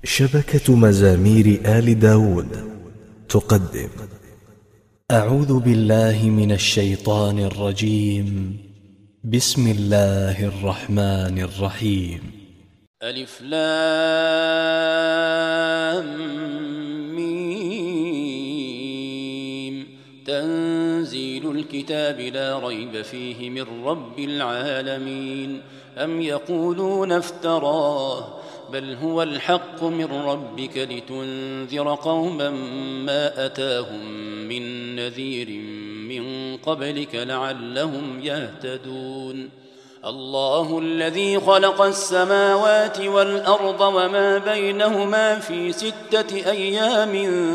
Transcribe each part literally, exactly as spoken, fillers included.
شبكة مزامير آل داود تقدم. أعوذ بالله من الشيطان الرجيم. بسم الله الرحمن الرحيم. ألف لام ميم. تنزيل الكتاب لا ريب فيه من رب العالمين. أم يقولون افتراه بل هو الحق من ربك لتنذر قوما ما أتاهم من نذير من قبلك لعلهم يهتدون. الله الذي خلق السماوات والأرض وما بينهما في ستة أيام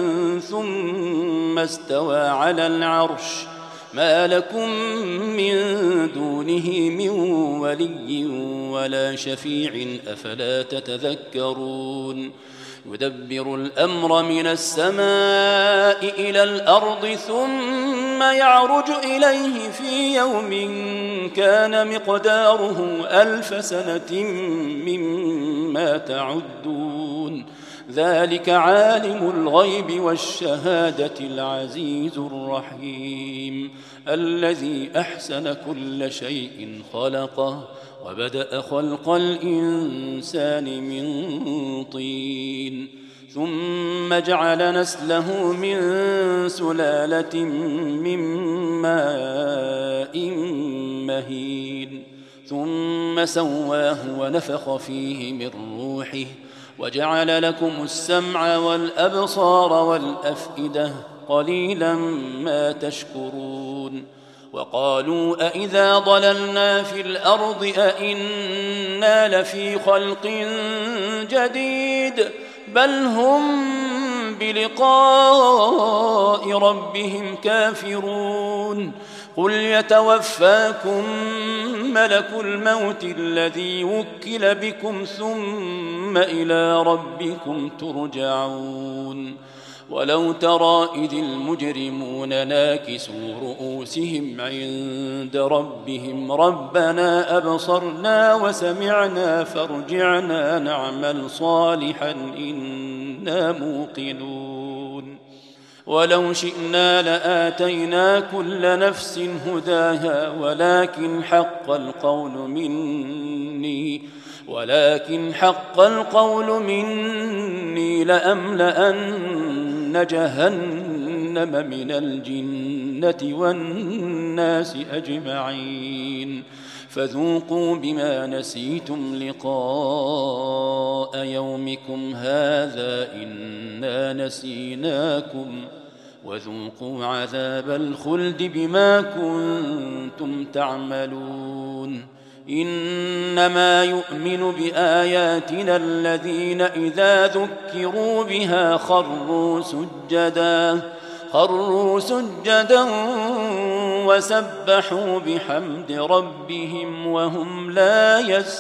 ثم استوى على العرش ما لكم من دونه من ولي ولا شفيع أفلا تتذكرون. يدبر الأمر من السماء إلى الأرض ثم يعرج إليه في يوم كان مقداره ألف سنة مما تعدون. ذلك عالم الغيب والشهادة العزيز الرحيم الذي أحسن كل شيء خلقه وبدأ خلق الإنسان من طين ثم جعل نسله من سلالة من ماء مهين ثم سواه ونفخ فيه من روحه وجعل لكم السمع والأبصار والأفئدة قليلا ما تشكرون. وقالوا أإذا ضللنا في الأرض أإنا لفي خلق جديد بل هم بلقاء ربهم كافرون. قل يتوفاكم ملك الموت الذي وكل بكم ثم إلى ربكم ترجعون. ولو ترى إذ المجرمون ناكسوا رؤوسهم عند ربهم ربنا أبصرنا وسمعنا فارجعنا نعمل صالحا إنا موقنون. ولو شئنا لآتينا كل نفس هداها ولكن حق القول مني ولكن حق القول مني لأملأن جهنم من الجنة والناس أجمعين. فذوقوا بما نسيتم لقاء يومكم هذا إنا نسيناكم وذوقوا عذاب الخلد بما كنتم تعملون. إنما يؤمن بآياتنا الذين إذا ذكروا بها خروا سجدا خروا سجدا وسبحوا بحمد ربهم وهم لا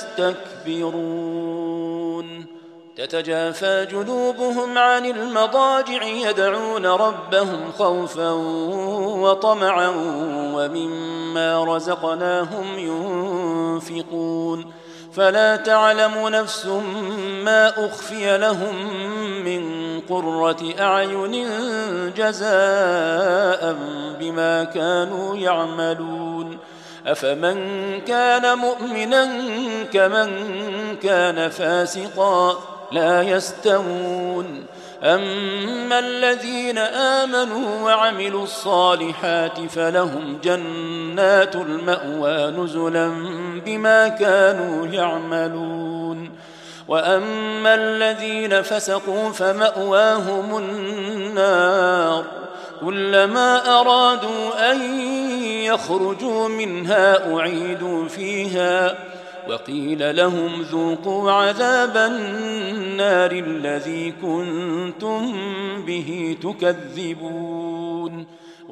يستكبرون. تتجافى جنوبهم عن المضاجع يدعون ربهم خوفا وطمعا ومما رزقناهم ينفقون. فلا تعلم نفس ما أخفي لهم من قرة أعين جزاء بما كانوا يعملون. أفمن كان مؤمنا كمن كان فاسقا لا يستوون. أما الذين آمنوا وعملوا الصالحات فلهم جنات المأوى نزلا بما كانوا يعملون. وأما الذين فسقوا فمأواهم النار كلما أرادوا أن يخرجوا منها أعيدوا فيها وقيل لهم ذوقوا عذاب النار الذي كنتم به تكذبون.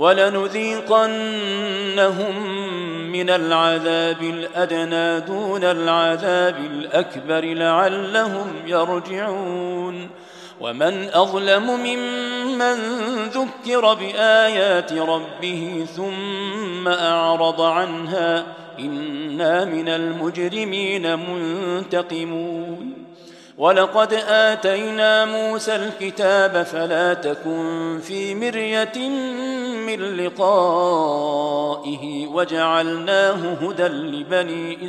ولنذيقنهم من العذاب الأدنى دون العذاب الأكبر لعلهم يرجعون. ومن أظلم ممن ذكر بآيات ربه ثم أعرض عنها إنا من المجرمين منتقمون. ولقد آتينا موسى الكتاب فلا تكن في مرية من لقائه وجعلناه هدى لبني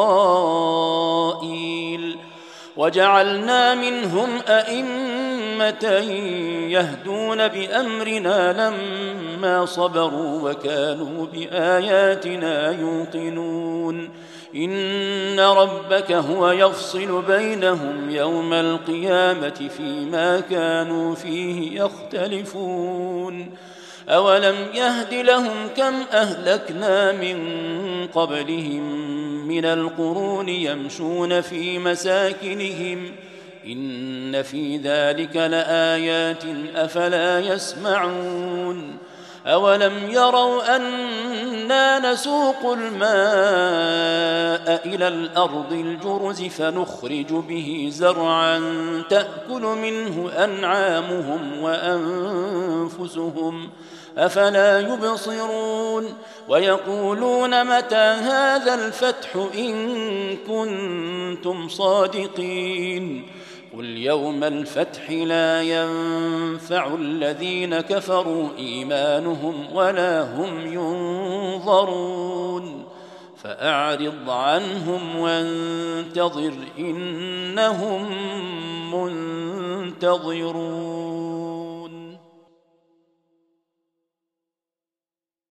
إسرائيل وجعلنا منهم أئمة يهدون بأمرنا لما صبروا وكانوا بآياتنا يوقنون إن ربك هو يفصل بينهم يوم القيامة فيما كانوا فيه يختلفون أولم يهد لهم كم أهلكنا من قبلهم من القرون يمشون في مساكنهم إن في ذلك لآيات أفلا يسمعون أولم يروا أنا نسوق الماء إلى الأرض الجرز فنخرج به زرعا تأكل منه أنعامهم وأنفسهم أفلا يبصرون ويقولون متى هذا الفتح إن كنتم صادقين قل يوم الفتح لا ينفع الذين كفروا إيمانهم ولا هم ينظرون فأعرض عنهم وانتظر إنهم منتظرون.